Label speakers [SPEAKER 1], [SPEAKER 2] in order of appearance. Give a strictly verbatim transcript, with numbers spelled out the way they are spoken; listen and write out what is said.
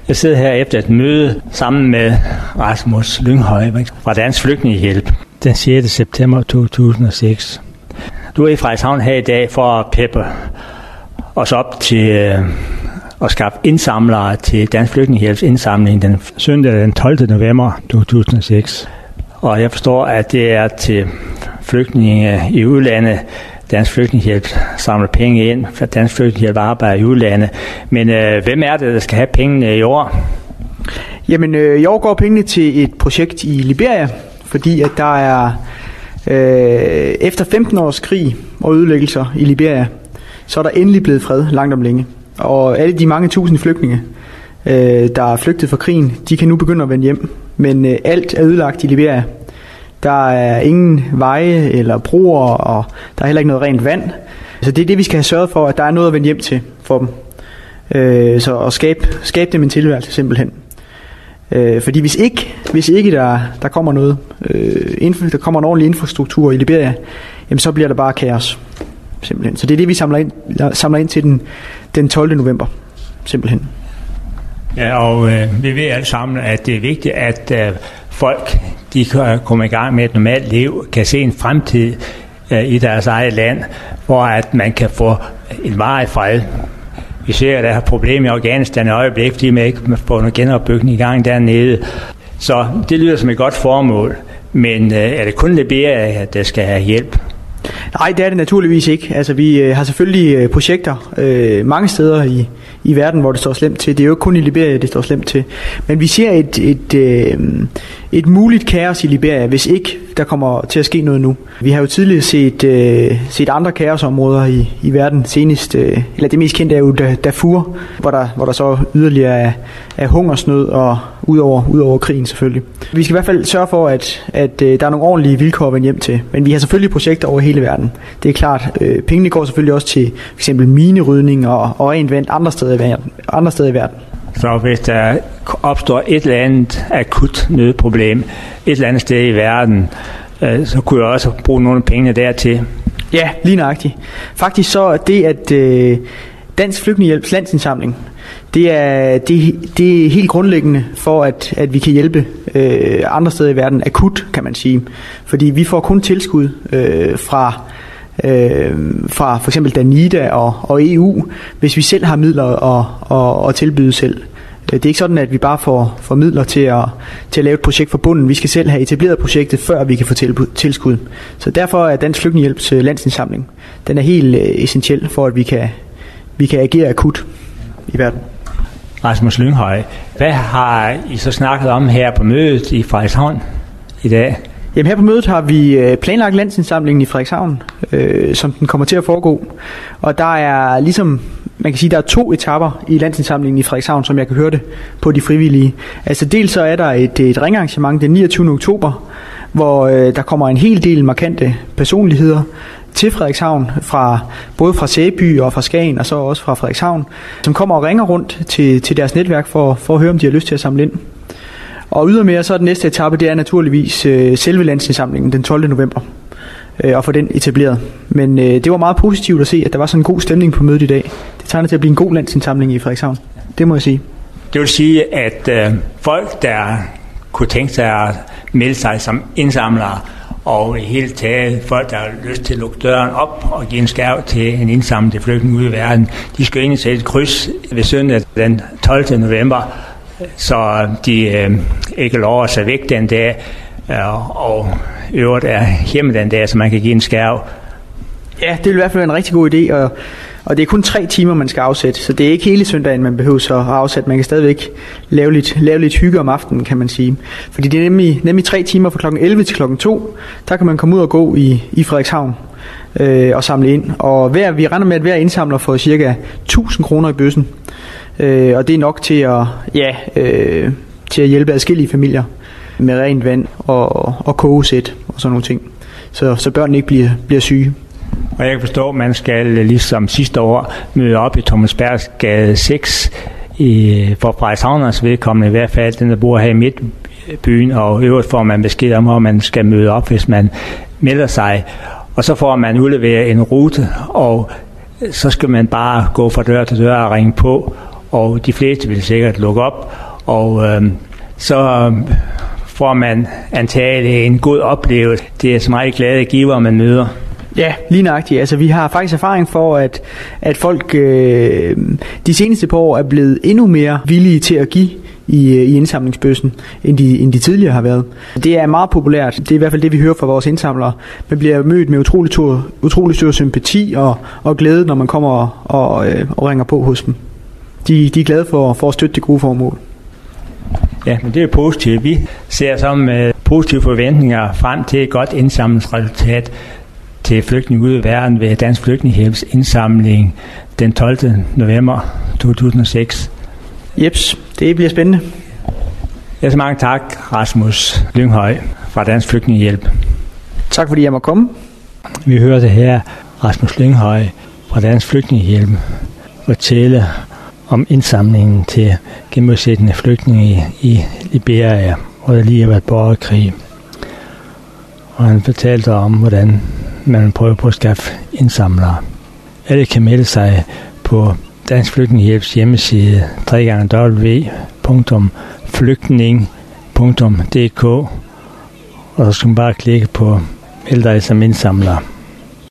[SPEAKER 1] Jeg sidder her efter et møde sammen med Rasmus Lynghøj fra Dansk Flygtningehjælp den sjette september to tusind og seks. Du er i Frederikshavn her i dag for at peppe os op til øh, at skaffe indsamlere til Dansk Flygtningehjælps indsamling den søndag den tolvte november to tusind og seks. Og jeg forstår, at det er til flygtninge i udlandet. Dansk Flygtningehjælp samler penge ind, for Dansk Flygtningehjælp arbejder i udlandet. Men øh, hvem er det, der skal have pengene i år?
[SPEAKER 2] Jamen, øh, i år går pengene til et projekt i Liberia, fordi at der er øh, efter femten års krig og ødelæggelser i Liberia, så er der endelig blevet fred langt om længe. Og alle de mange tusinde flygtninge, øh, der er flygtet fra krigen, de kan nu begynde at vende hjem. Men øh, alt er ødelagt i Liberia. Der er ingen veje eller broer, og der er heller ikke noget rent vand. Så det er det, vi skal have sørget for, at der er noget at vende hjem til for dem. Øh, så at skabe, skabe dem en tilværelse simpelthen. Øh, fordi hvis ikke, hvis ikke der, der kommer noget, øh, info, der kommer en ordentlig infrastruktur i Liberia, jamen så bliver der bare kaos. Simpelthen. Så det er det, vi samler ind, samler ind til den, den tolvte november. Simpelthen.
[SPEAKER 1] Ja, og øh, vi ved alle sammen, at det er vigtigt, at øh, folk de kan komme i gang med et normalt liv, kan se en fremtid øh, i deres eget land, hvor at man kan få en varig fred. Vi ser, at der er problemer i Afghanistan i øjeblik, fordi man ikke får noget genopbygning i gang dernede. Så det lyder som et godt formål, men øh, er det kun Liberia, der skal have hjælp?
[SPEAKER 2] Nej, det er det naturligvis ikke. Altså, vi øh, har selvfølgelig øh, projekter øh, mange steder i, i verden, hvor det står slemt til. Det er jo ikke kun i Liberia, det står slemt til. Men vi ser et, et, øh, et muligt kaos i Liberia, hvis ikke der kommer til at ske noget nu. Vi har jo tidligere set, øh, set andre kaosområder i, i verden. Senest, øh, eller det mest kendte er jo Darfur, hvor der, hvor der så yderligere er, er hungersnød og udover, udover krigen selvfølgelig. Vi skal i hvert fald sørge for, at, at øh, der er nogle ordentlige vilkår at vende hjem til. Men vi har selvfølgelig projekter over hele verden. Det er klart. Øh, pengene går selvfølgelig også til for eksempel minerydning og, og rent vand andre steder i verden. Andre steder i verden.
[SPEAKER 1] Så hvis der opstår et eller andet akut nødproblem et eller andet sted i verden, øh, så kunne jeg også bruge nogle af pengene dertil.
[SPEAKER 2] Ja, lige nøjagtigt. Faktisk så er det, at øh, Dansk Flygtningehjælps landsindsamling, det er, det, det er helt grundlæggende for, at, at vi kan hjælpe øh, andre steder i verden akut, kan man sige. Fordi vi får kun tilskud øh, fra, øh, fra for eksempel Danida og, og E U, hvis vi selv har midler at, at, at tilbyde selv. Det er ikke sådan, at vi bare får, får midler til at, til at lave et projekt fra bunden. Vi skal selv have etableret projektet, før vi kan få tilskud. Så derfor er Dansk Flygtningehjælps landsindsamling, den er helt øh, essentiel for, at vi kan, vi kan agere akut i verden.
[SPEAKER 1] Rasmus Lynghøj, hvad har I så snakket om her på mødet i Frederikshavn i dag?
[SPEAKER 2] Jamen her på mødet har vi planlagt landsindsamlingen i Frederikshavn, øh, som den kommer til at foregå. Og der er ligesom, man kan sige, der er to etaper i landsindsamlingen i Frederikshavn, som jeg kan høre det på de frivillige. Altså dels så er der et, et ringarrangement den niogtyvende oktober, hvor øh, der kommer en hel del markante personligheder til Frederikshavn, fra, både fra Sæby og fra Skagen og så også fra Frederikshavn, som kommer og ringer rundt til, til deres netværk for, for at høre, om de har lyst til at samle ind. Og ydermere så er den næste etape, det er naturligvis øh, selve landsindsamlingen den tolvte november, øh, og få den etableret. Men øh, det var meget positivt at se, at der var sådan en god stemning på mødet i dag. Det tegner til at blive en god landsindsamling i Frederikshavn. Det må jeg sige.
[SPEAKER 1] Det vil sige, at øh, folk, der kunne tænke sig at melde sig som indsamlere, og i hele taget folk, der har lyst til at lukke døren op og give en skærv til en indsamling til flygtninge ude i verden, de skal egentlig sætte et kryds ved søndag den tolvte november, så de øh, ikke lover sig væk den dag, øh, og øvrigt er hjemme den dag, så man kan give en skærv.
[SPEAKER 2] Ja, det vil i hvert fald være en rigtig god idé, og, og det er kun tre timer, man skal afsætte, så det er ikke hele søndagen, man behøver så at afsætte. Man kan stadigvæk lave lidt, lave lidt hygge om aftenen, kan man sige. Fordi det er nemlig, nemlig tre timer fra klokken elleve til klokken to, der kan man komme ud og gå i, i Frederikshavn øh, og samle ind. Og hver, vi regner med, at hver indsamler får cirka tusind kroner i bøssen. Øh, og det er nok til at, ja, øh, til at hjælpe adskillige familier med rent vand og, og kogesæt og sådan nogle ting, så, så børnene ikke bliver, bliver syge.
[SPEAKER 1] Og jeg kan forstå, at man skal ligesom sidste år møde op i Thomasbergsgade seks i, for Frederikshavners vedkommende, i hvert fald den, der bor her i midtbyen, og øvrigt får man besked om, hvor man skal møde op, hvis man melder sig. Og så får man udleveret en rute, og så skal man bare gå fra dør til dør og ringe på, og de fleste vil sikkert lukke op, og øh, så får man antageligt en god oplevelse. Det er så meget glade giver, man møder.
[SPEAKER 2] Ja, lige nøjagtigt. Altså, vi har faktisk erfaring for, at, at folk øh, de seneste par år er blevet endnu mere villige til at give i, i indsamlingsbøssen, end de, end de tidligere har været. Det er meget populært. Det er i hvert fald det, vi hører fra vores indsamlere. Man bliver mødt med utrolig stor, utrolig stor sympati og, og glæde, når man kommer og, og, øh, og ringer på hos dem. De, de er glade for, for at støtte det gode formål.
[SPEAKER 1] Ja, men det er positivt. Vi ser så med positive forventninger frem til et godt indsamlingsresultat til flygtninge ude i verden ved Dansk Flygtningehjælps indsamling den tolvte november to tusind og seks.
[SPEAKER 2] Jeps, det bliver spændende.
[SPEAKER 1] Ja, så mange tak, Rasmus Lynghøj fra Dansk Flygtningehjælp.
[SPEAKER 2] Tak fordi jeg måtte komme.
[SPEAKER 1] Vi hørte her Rasmus Lynghøj fra Dansk Flygtningehjælp fortælle om indsamlingen til genbosættende flygtninge i Liberia, hvor der lige har været borgerkrig. Og han fortalte om, hvordan man prøver på at skaffe indsamlere. Alle kan melde sig på Dansk Flygtningehjælps hjemmeside w w w punktum flygtning punktum d k, og så skal man bare klikke på meld dig som indsamler.